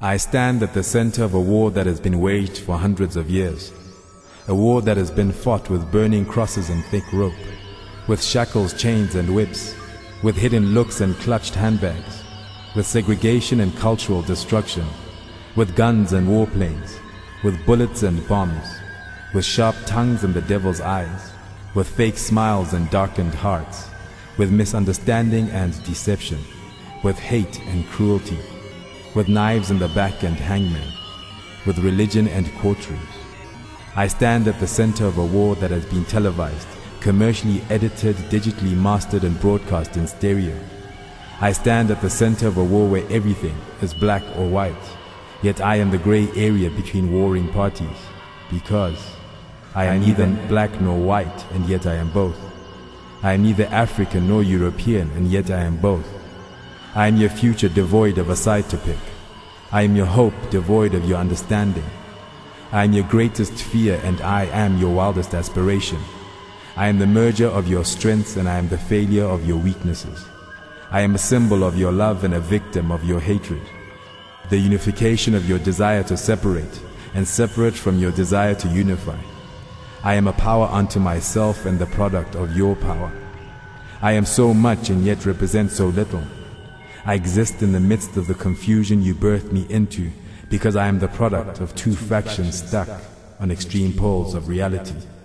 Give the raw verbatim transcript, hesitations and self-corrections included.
I stand at the center of a war that has been waged for hundreds of years. A war that has been fought with burning crosses and thick rope, with shackles, chains and whips, with hidden looks and clutched handbags, with segregation and cultural destruction, with guns and warplanes, with bullets and bombs, with sharp tongues and the devil's eyes, with fake smiles and darkened hearts, with misunderstanding and deception, with hate and cruelty, with knives in the back and hangmen, with religion and courtrooms. I stand at the center of a war that has been televised, commercially edited, digitally mastered and broadcast in stereo. I stand at the center of a war where everything is black or white, yet I am the gray area between warring parties, because I am neither black nor white, and yet I am both. I am neither African nor European, and yet I am both. I am your future devoid of a side to pick. I am your hope devoid of your understanding. I am your greatest fear, and I am your wildest aspiration. I am the merger of your strengths, and I am the failure of your weaknesses. I am a symbol of your love and a victim of your hatred. The unification of your desire to separate, and separate from your desire to unify. I am a power unto myself and the product of your power. I am so much and yet represent so little. I exist in the midst of the confusion you birthed me into, because I am the product of two factions stuck on extreme poles of reality.